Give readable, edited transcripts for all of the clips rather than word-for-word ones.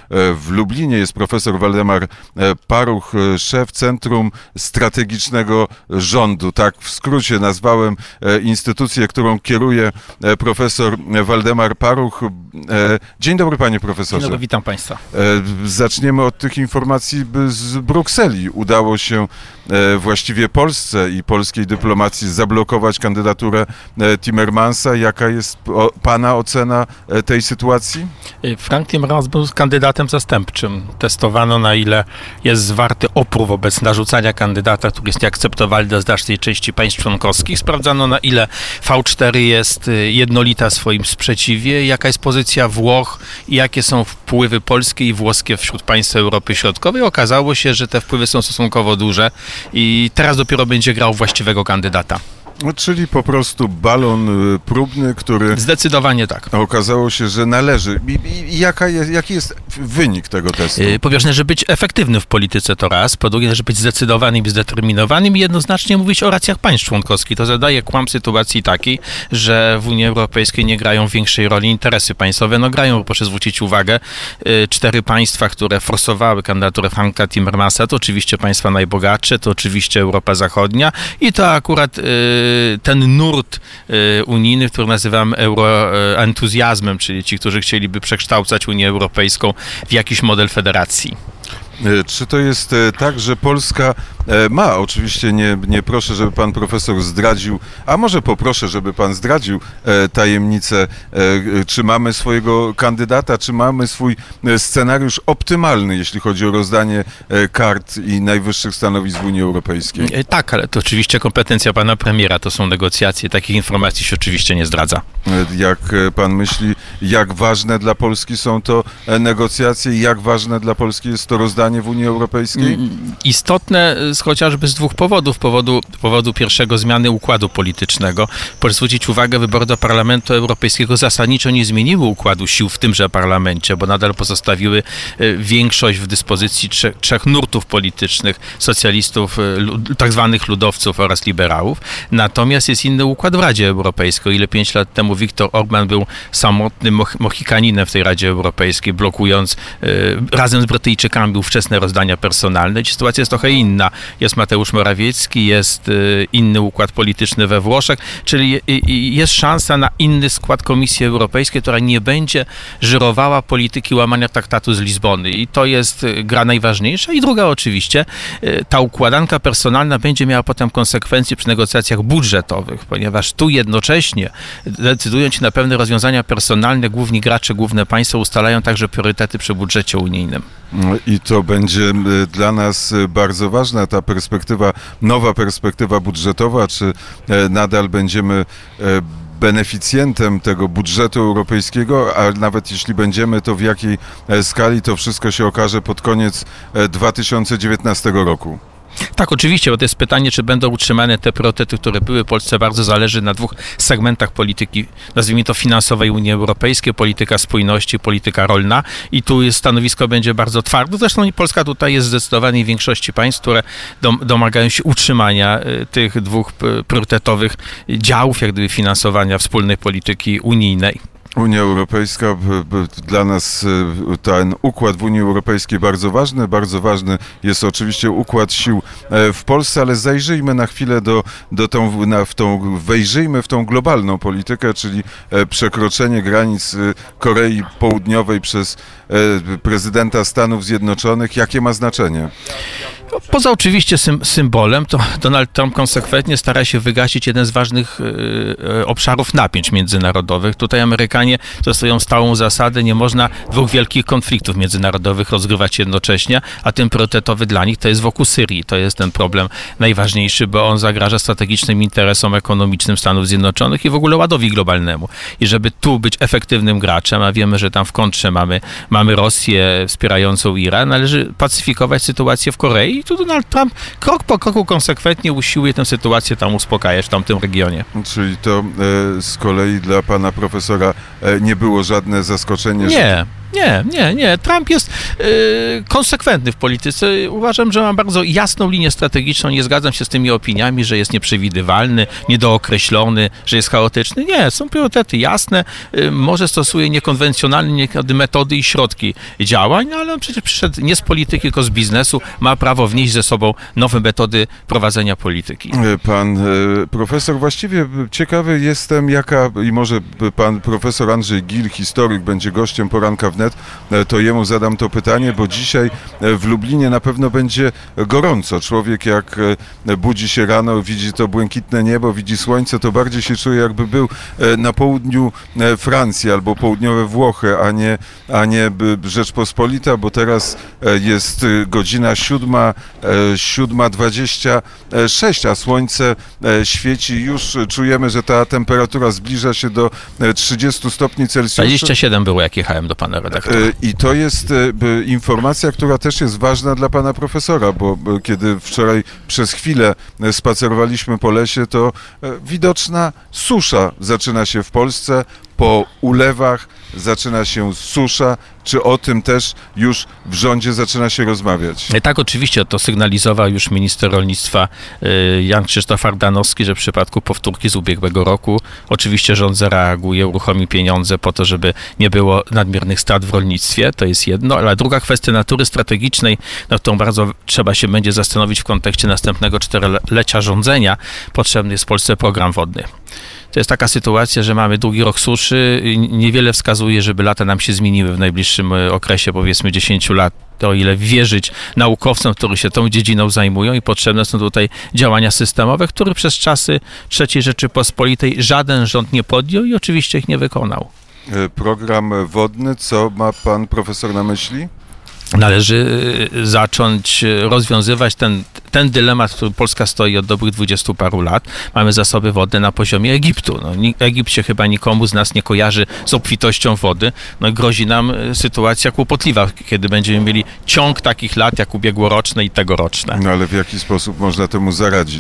w Lublinie. Jest profesor Waldemar Paruch, szef Centrum Strategicznego Rządu. Tak w skrócie nazwałem instytucję, którą kieruje profesor Waldemar Paruch. Dzień dobry, panie profesorze. Dzień dobry, witam państwa. Zaczniemy od tych informacji z Brukseli. Udało się właściwie Polsce i polskiej dyplomacji zablokować kandydaturę Timmermansa. Jaka jest pana ocena tej sytuacji? Frank Timmermans był kandydatem zastępczym. Testowano, na ile jest zwarty opór wobec narzucania kandydata, który jest nieakceptowalny dla znacznej części państw członkowskich. Sprawdzano, na ile V4 jest jednolita w swoim sprzeciwie, jaka jest pozycja Włoch i jakie są wpływy polskie i włoskie wśród państw Europy Środkowej. Okazało się, że te wpływy są stosunkowo duże i teraz dopiero będzie grał właściwego kandydata. Czyli po prostu balon próbny, który... Zdecydowanie tak. Okazało się, że należy. Jaki jest wynik tego testu? Po pierwsze, żeby być efektywnym w polityce to raz, po drugie, żeby być zdecydowanym i zdeterminowanym i jednoznacznie mówić o racjach państw członkowskich. To zadaje kłam sytuacji takiej, że w Unii Europejskiej nie grają większej roli interesy państwowe. No grają, proszę zwrócić uwagę, 4 państwa, które forsowały kandydaturę Franka Timmermansa, to oczywiście państwa najbogatsze, to oczywiście Europa Zachodnia i to akurat ten nurt unijny, który nazywam euroentuzjazmem, czyli ci, którzy chcieliby przekształcać Unię Europejską w jakiś model federacji. Czy to jest tak, że Polska ma, oczywiście nie proszę, żeby pan profesor zdradził, a może poproszę, żeby pan zdradził tajemnicę, czy mamy swojego kandydata, czy mamy swój scenariusz optymalny, jeśli chodzi o rozdanie kart i najwyższych stanowisk w Unii Europejskiej? Tak, ale to oczywiście kompetencja pana premiera, to są negocjacje, takich informacji się oczywiście nie zdradza. Jak pan myśli, jak ważne dla Polski są to negocjacje i jak ważne dla Polski jest to rozdanie w Unii Europejskiej? Istotne chociażby z 2 powodów. Powodu pierwszego, zmiany układu politycznego. Proszę zwrócić uwagę, wybory do Parlamentu Europejskiego zasadniczo nie zmieniły układu sił w tymże parlamencie, bo nadal pozostawiły większość w dyspozycji trzech nurtów politycznych, socjalistów, tak zwanych ludowców oraz liberałów. Natomiast jest inny układ w Radzie Europejskiej. O ile 5 lat temu Viktor Orbán był samotnym Mohikaninem w tej Radzie Europejskiej, blokując razem z Brytyjczykami ówczesne rozdania personalne. Sytuacja jest trochę inna. Jest Mateusz Morawiecki, jest inny układ polityczny we Włoszech, czyli jest szansa na inny skład Komisji Europejskiej, która nie będzie żyrowała polityki łamania traktatu z Lizbony. I to jest gra najważniejsza. I druga oczywiście, ta układanka personalna będzie miała potem konsekwencje przy negocjacjach budżetowych, ponieważ tu jednocześnie decydując się na pewne rozwiązania personalne, główni gracze, główne państwa ustalają także priorytety przy budżecie unijnym. I to będzie dla nas bardzo ważna ta perspektywa, nowa perspektywa budżetowa, czy nadal będziemy beneficjentem tego budżetu europejskiego, a nawet jeśli będziemy, to w jakiej skali to wszystko się okaże pod koniec 2019 roku. Tak, oczywiście, bo to jest pytanie, czy będą utrzymane te priorytety, które były. Polsce bardzo zależy na 2 segmentach polityki, nazwijmy to finansowej Unii Europejskiej, polityka spójności, polityka rolna i tu stanowisko będzie bardzo twarde. Zresztą Polska tutaj jest w zdecydowanej większości państw, które domagają się utrzymania tych 2 priorytetowych działów, jak gdyby finansowania wspólnej polityki unijnej. Unia Europejska, dla nas ten układ w Unii Europejskiej bardzo ważny jest oczywiście układ sił w Polsce, ale zajrzyjmy na chwilę wejrzyjmy w tą globalną politykę, czyli przekroczenie granic Korei Południowej przez prezydenta Stanów Zjednoczonych. Jakie ma znaczenie? Poza oczywiście symbolem, to Donald Trump konsekwentnie stara się wygasić jeden z ważnych obszarów napięć międzynarodowych. Tutaj Amerykanie stosują stałą zasadę, nie można 2 wielkich konfliktów międzynarodowych rozgrywać jednocześnie, a ten priorytetowy dla nich to jest wokół Syrii. To jest ten problem najważniejszy, bo on zagraża strategicznym interesom ekonomicznym Stanów Zjednoczonych i w ogóle ładowi globalnemu. I żeby tu być efektywnym graczem, a wiemy, że tam w kontrze mamy Rosję wspierającą Iran, należy pacyfikować sytuację w Korei i tu Donald Trump krok po kroku konsekwentnie usiłuje tę sytuację tam uspokajać w tamtym regionie. Czyli to z kolei dla pana profesora nie było żadne zaskoczenie? Nie. Nie. Trump jest konsekwentny w polityce. Uważam, że ma bardzo jasną linię strategiczną. Nie zgadzam się z tymi opiniami, że jest nieprzewidywalny, niedookreślony, że jest chaotyczny. Nie, są priorytety jasne. Może stosuje niekonwencjonalne metody i środki działań, ale on przecież przyszedł nie z polityki, tylko z biznesu. Ma prawo wnieść ze sobą nowe metody prowadzenia polityki. Pan profesor, właściwie ciekawy jestem, i może pan profesor Andrzej Gil, historyk, będzie gościem Poranka Wnet, to jemu zadam to pytanie, bo dzisiaj w Lublinie na pewno będzie gorąco. Człowiek jak budzi się rano, widzi to błękitne niebo, widzi słońce, to bardziej się czuje, jakby był na południu Francji albo południowe Włochy, a nie Rzeczpospolita, bo teraz jest godzina 7:26, a słońce świeci. Już czujemy, że ta temperatura zbliża się do 30 stopni Celsjusza. 27 było, jak jechałem do pana redaktora. I to jest informacja, która też jest ważna dla pana profesora, bo kiedy wczoraj przez chwilę spacerowaliśmy po lesie, to widoczna susza zaczyna się w Polsce. Po ulewach zaczyna się susza. Czy o tym też już w rządzie zaczyna się rozmawiać? Tak, oczywiście, to sygnalizował już minister rolnictwa Jan Krzysztof Ardanowski, że w przypadku powtórki z ubiegłego roku oczywiście rząd zareaguje, uruchomi pieniądze po to, żeby nie było nadmiernych strat w rolnictwie, to jest jedno, ale druga kwestia natury strategicznej, nad którą bardzo trzeba się będzie zastanowić w kontekście następnego 4-lecia rządzenia, potrzebny jest w Polsce program wodny. To jest taka sytuacja, że mamy drugi rok suszy, niewiele wskazuje, żeby lata nam się zmieniły w najbliższym okresie, powiedzmy 10 lat, o ile wierzyć naukowcom, którzy się tą dziedziną zajmują, i potrzebne są tutaj działania systemowe, które przez czasy III Rzeczypospolitej żaden rząd nie podjął i oczywiście ich nie wykonał. Program wodny, co ma pan profesor na myśli? Należy zacząć rozwiązywać ten dylemat, w którym Polska stoi od dobrych 20 paru lat. Mamy zasoby wodne na poziomie Egiptu. Egipt się chyba nikomu z nas nie kojarzy z obfitością wody. Grozi nam sytuacja kłopotliwa, kiedy będziemy mieli ciąg takich lat jak ubiegłoroczne i tegoroczne. Ale w jaki sposób można temu zaradzić?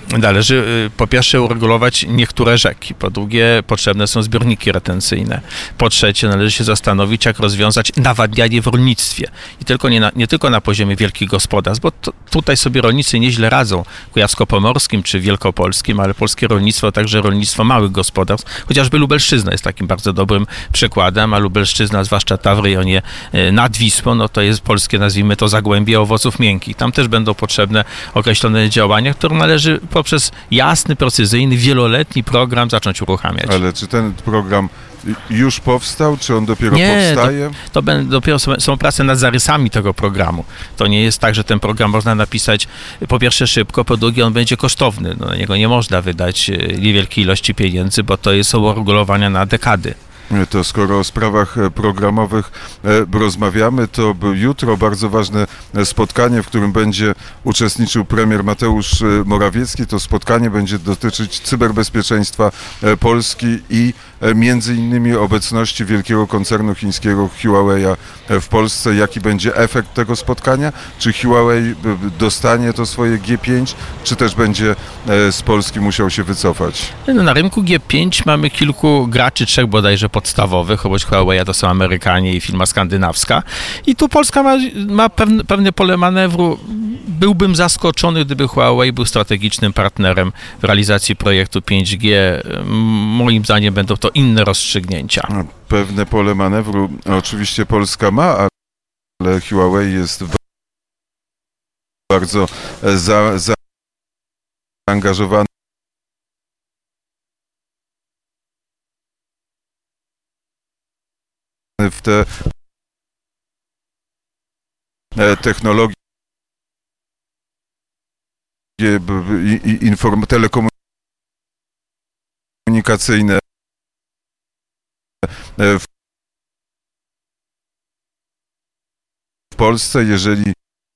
Należy po pierwsze uregulować niektóre rzeki, po drugie potrzebne są zbiorniki retencyjne, po trzecie należy się zastanowić, jak rozwiązać nawadnianie w rolnictwie i nie tylko na poziomie wielkich gospodarstw, bo tutaj sobie rolnicy nieźle radzą, kujawsko-pomorskim czy wielkopolskim, ale polskie rolnictwo, także rolnictwo małych gospodarstw, chociażby Lubelszczyzna jest takim bardzo dobrym przykładem, a Lubelszczyzna, zwłaszcza ta w rejonie nad Wisłą, to jest polskie, nazwijmy to, zagłębie owoców miękkich. Tam też będą potrzebne określone działania, które należy poprzez jasny, precyzyjny, wieloletni program zacząć uruchamiać. Ale czy ten program już powstał, czy on dopiero powstaje? To dopiero są prace nad zarysami tego programu. To nie jest tak, że ten program można napisać po pierwsze szybko, po drugie on będzie kosztowny. Na niego nie można wydać niewielkiej ilości pieniędzy, bo to są uregulowania na dekady. To skoro o sprawach programowych rozmawiamy, to jutro bardzo ważne spotkanie, w którym będzie uczestniczył premier Mateusz Morawiecki. To spotkanie będzie dotyczyć cyberbezpieczeństwa Polski i między innymi obecności wielkiego koncernu chińskiego Huawei'a w Polsce. Jaki będzie efekt tego spotkania? Czy Huawei dostanie to swoje G5, czy też będzie z Polski musiał się wycofać? Na rynku G5 mamy kilku graczy, 3 bodajże podstawowych, choć Huawei to są Amerykanie i firma skandynawska. I tu Polska ma pewne pole manewru. Byłbym zaskoczony, gdyby Huawei był strategicznym partnerem w realizacji projektu 5G. Moim zdaniem będą to inne rozstrzygnięcia. Pewne pole manewru oczywiście Polska ma, ale Huawei jest bardzo zaangażowany w te technologie telekomunikacyjne w Polsce. Jeżeli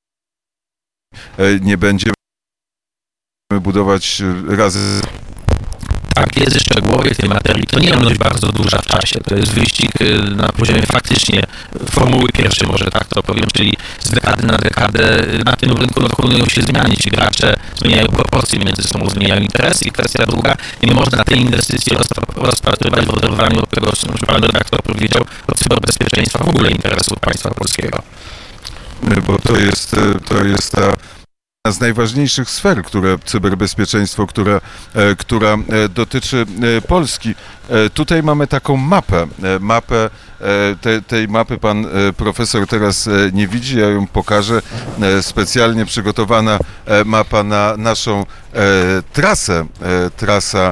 nie będziemy budować razy. Tak, wiedzy szczegółowej tej materii to nie jest bardzo duża w czasie. To jest wyścig na poziomie faktycznie Formuły pierwszej, może tak to powiem, czyli z dekady na dekadę na tym rynku dokonują się zmiany. Ci gracze zmieniają proporcje między sobą, zmieniają interesy. I kwestia druga, nie można tej inwestycji rozpatrywać w oderwaniu od tego, co pan redaktor powiedział, od cyberbezpieczeństwa w ogóle interesów państwa polskiego. Bo to jest ta z najważniejszych sfer, cyberbezpieczeństwo, która dotyczy Polski. Tutaj mamy taką mapę. Tej mapy pan profesor teraz nie widzi, ja ją pokażę. Specjalnie przygotowana mapa na naszą trasę. Trasa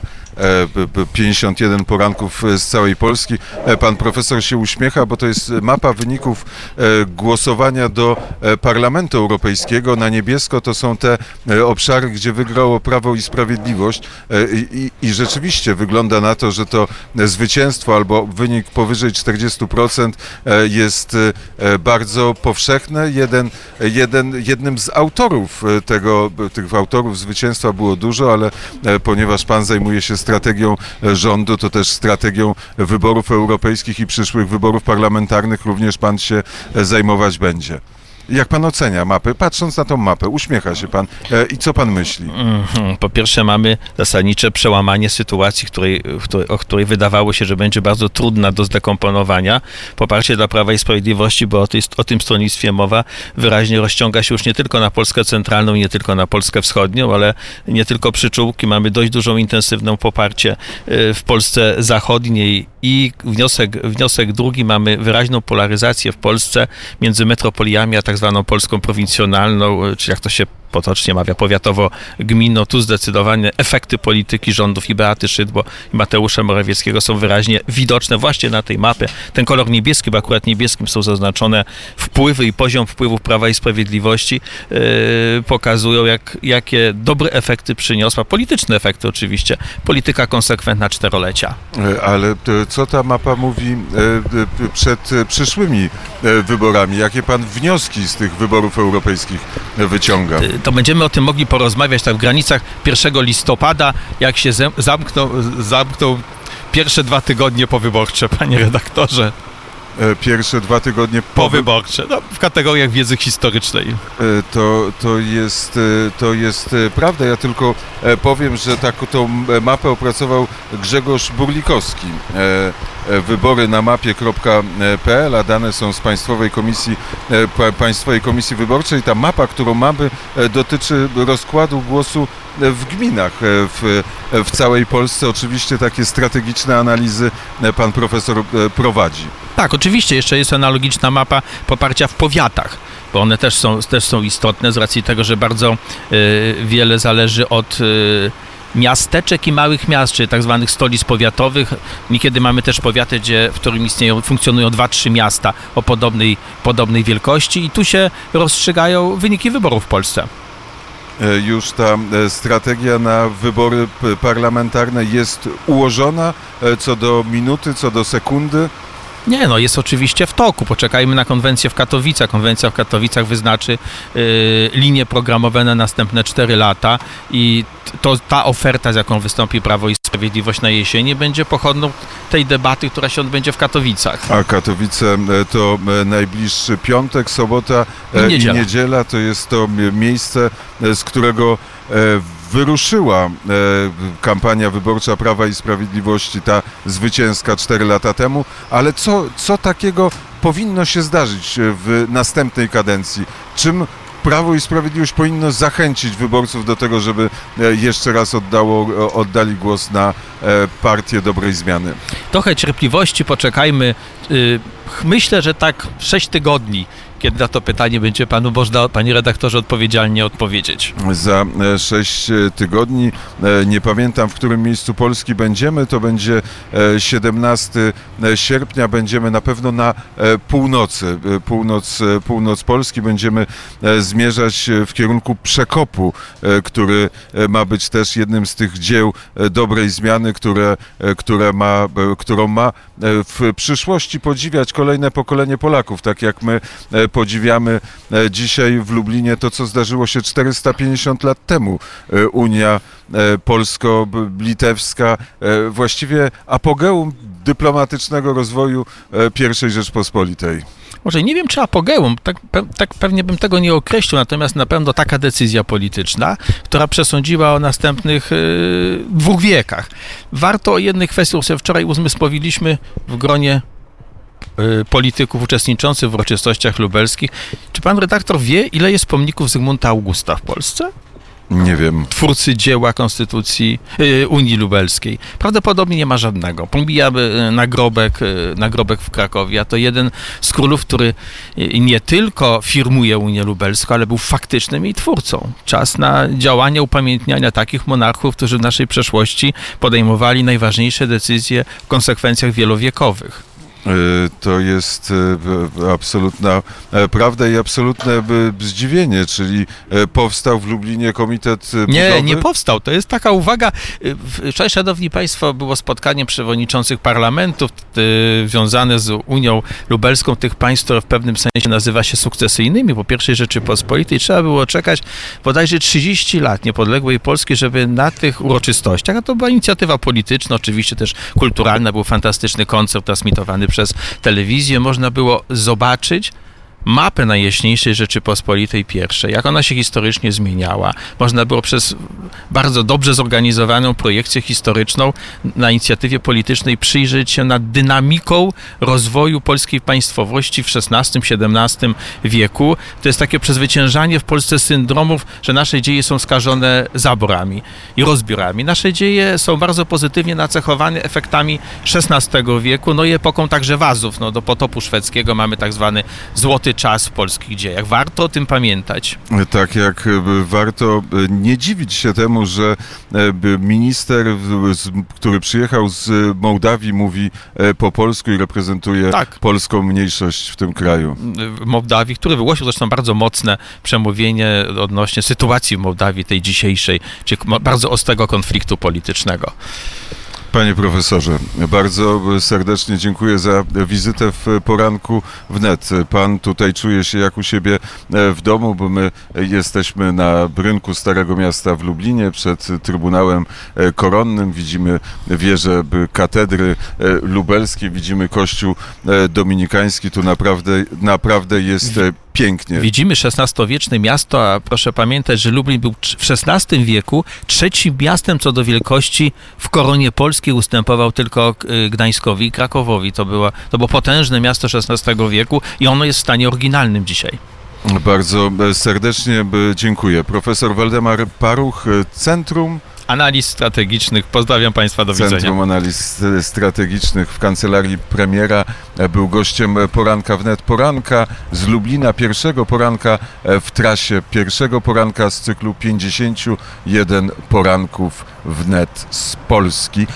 51 poranków z całej Polski. Pan profesor się uśmiecha, bo to jest mapa wyników głosowania do Parlamentu Europejskiego. Na niebiesko to są te obszary, gdzie wygrało Prawo i Sprawiedliwość i rzeczywiście wygląda na to, że to zwycięstwo albo wynik powyżej 40% jest bardzo powszechne. Jednym z autorów tych autorów zwycięstwa było dużo, ale ponieważ pan zajmuje się strategią rządu, to też strategią wyborów europejskich i przyszłych wyborów parlamentarnych również pan się zajmować będzie. Jak pan ocenia mapę? Patrząc na tą mapę, uśmiecha się pan i co pan myśli? Po pierwsze mamy zasadnicze przełamanie sytuacji, o której wydawało się, że będzie bardzo trudna do zdekomponowania. Poparcie dla Prawa i Sprawiedliwości, bo o tym stronnictwie mowa, wyraźnie rozciąga się już nie tylko na Polskę centralną, nie tylko na Polskę wschodnią, ale nie tylko przyczółki. Mamy dość dużą, intensywną poparcie w Polsce zachodniej i wniosek drugi, mamy wyraźną polaryzację w Polsce między metropoliami a tak zwaną Polską prowincjonalną, czy jak to się potocznie mawia, powiatowo-gminną. Tu zdecydowanie efekty polityki rządów i Beaty Szydło i Mateusza Morawieckiego są wyraźnie widoczne właśnie na tej mapie. Ten kolor niebieski, bo akurat niebieskim są zaznaczone wpływy i poziom wpływów Prawa i Sprawiedliwości, pokazują, jakie dobre efekty przyniosła, polityczne efekty oczywiście, polityka konsekwentna 4-lecia. Ale co ta mapa mówi przed przyszłymi wyborami? Jakie pan wnioski z tych wyborów europejskich wyciąga? To będziemy o tym mogli porozmawiać tak w granicach 1 listopada, jak się zamkną pierwsze 2 tygodnie powyborcze, panie redaktorze. Pierwsze 2 tygodnie powyborcze, w kategoriach wiedzy historycznej. To jest prawda. Ja tylko powiem, że tą mapę opracował Grzegorz Burlikowski. Wybory na mapie.pl, a dane są z Państwowej Komisji Wyborczej. Ta mapa, którą mamy, dotyczy rozkładu głosu w gminach w całej Polsce. Oczywiście takie strategiczne analizy pan profesor prowadzi. Tak, oczywiście. Jeszcze jest analogiczna mapa poparcia w powiatach, bo one też są istotne z racji tego, że bardzo wiele zależy od miasteczek i małych miast, czyli tak zwanych stolic powiatowych. Niekiedy mamy też powiaty, w którym funkcjonują 2-3 miasta o podobnej wielkości i tu się rozstrzygają wyniki wyborów w Polsce. Już ta strategia na wybory parlamentarne jest ułożona co do minuty, co do sekundy? Nie, jest oczywiście w toku. Poczekajmy na konwencję w Katowicach. Konwencja w Katowicach wyznaczy linie programowe na następne 4 lata i ta oferta, z jaką wystąpi Prawo i Sprawiedliwość na jesieni, będzie pochodną tej debaty, która się odbędzie w Katowicach. A Katowice to najbliższy piątek, sobota i niedziela. To jest to miejsce, z którego wyruszyła kampania wyborcza Prawa i Sprawiedliwości, ta zwycięska 4 lata temu, ale co takiego powinno się zdarzyć w następnej kadencji? Czym Prawo i Sprawiedliwość powinno zachęcić wyborców do tego, żeby jeszcze raz oddali głos na partię dobrej zmiany? Trochę cierpliwości, poczekajmy. Myślę, że tak 6 tygodni, kiedy na to pytanie będzie panu można, panie redaktorze, odpowiedzialnie odpowiedzieć. Za 6 tygodni, nie pamiętam, w którym miejscu Polski będziemy, to będzie 17 sierpnia, będziemy na pewno na północy, północ Polski, będziemy zmierzać w kierunku Przekopu, który ma być też jednym z tych dzieł dobrej zmiany, którą ma w przyszłości podziwiać kolejne pokolenie Polaków, tak jak my podziwiamy dzisiaj w Lublinie to, co zdarzyło się 450 lat temu. Unia polsko-litewska, właściwie apogeum dyplomatycznego rozwoju I Rzeczpospolitej. może nie wiem czy apogeum, tak pewnie bym tego nie określił, natomiast na pewno taka decyzja polityczna, która przesądziła o następnych 2 wiekach. Warto o jednej kwestii, którą wczoraj uzmysłowiliśmy w gronie polityków uczestniczących w uroczystościach lubelskich. Czy pan redaktor wie, ile jest pomników Zygmunta Augusta w Polsce? Nie wiem. Twórcy dzieła Konstytucji Unii Lubelskiej. Prawdopodobnie nie ma żadnego. Pomija nagrobek w Krakowie, a to jeden z królów, który nie tylko firmuje Unię Lubelską, ale był faktycznym jej twórcą. Czas na działania upamiętniania takich monarchów, którzy w naszej przeszłości podejmowali najważniejsze decyzje w konsekwencjach wielowiekowych. To jest absolutna prawda i absolutne zdziwienie, czyli powstał w Lublinie komitet budowy? Nie powstał. To jest taka uwaga. Wczoraj, szanowni państwo, było spotkanie przewodniczących parlamentów związane z Unią Lubelską, tych państw, które w pewnym sensie nazywa się sukcesyjnymi. Po I Rzeczypospolitej trzeba było czekać bodajże 30 lat niepodległej Polski, żeby na tych uroczystościach, a to była inicjatywa polityczna, oczywiście też kulturalna, był fantastyczny koncert transmitowany przez telewizję, można było zobaczyć mapę Najjaśniejszej Rzeczypospolitej I, jak ona się historycznie zmieniała. Można było przez bardzo dobrze zorganizowaną projekcję historyczną na inicjatywie politycznej przyjrzeć się nad dynamiką rozwoju polskiej państwowości w XVI-XVII wieku. To jest takie przezwyciężanie w Polsce syndromów, że nasze dzieje są skażone zaborami i rozbiorami. Nasze dzieje są bardzo pozytywnie nacechowane efektami XVI wieku, no i epoką także wazów. No, do potopu szwedzkiego mamy tak zwany złoty czas w polskich dziejach. Warto o tym pamiętać. Tak jak warto nie dziwić się temu, że minister, który przyjechał z Mołdawii, mówi po polsku i reprezentuje polską mniejszość w tym kraju. W Mołdawii, który wygłosił zresztą bardzo mocne przemówienie odnośnie sytuacji w Mołdawii, tej dzisiejszej, czyli bardzo ostrego konfliktu politycznego. Panie profesorze, bardzo serdecznie dziękuję za wizytę w Poranku Wnet. Pan tutaj czuje się jak u siebie w domu, bo my jesteśmy na rynku Starego Miasta w Lublinie przed Trybunałem Koronnym. Widzimy wieżę katedry lubelskiej, widzimy kościół dominikański. Tu naprawdę jest pięknie. Widzimy XVI-wieczne miasto, a proszę pamiętać, że Lublin był w XVI wieku trzecim miastem co do wielkości w koronie polskiej, ustępował tylko Gdańskowi i Krakowowi. To było potężne miasto XVI wieku i ono jest w stanie oryginalnym dzisiaj. Bardzo serdecznie dziękuję. Profesor Waldemar Paruch, Centrum Analiz Strategicznych. Pozdrawiam Państwa, do widzenia. Centrum Analiz Strategicznych w Kancelarii Premiera był gościem Poranka Wnet. Poranka z Lublina, pierwszego poranka w trasie, pierwszego poranka z cyklu 51 poranków Wnet z Polski.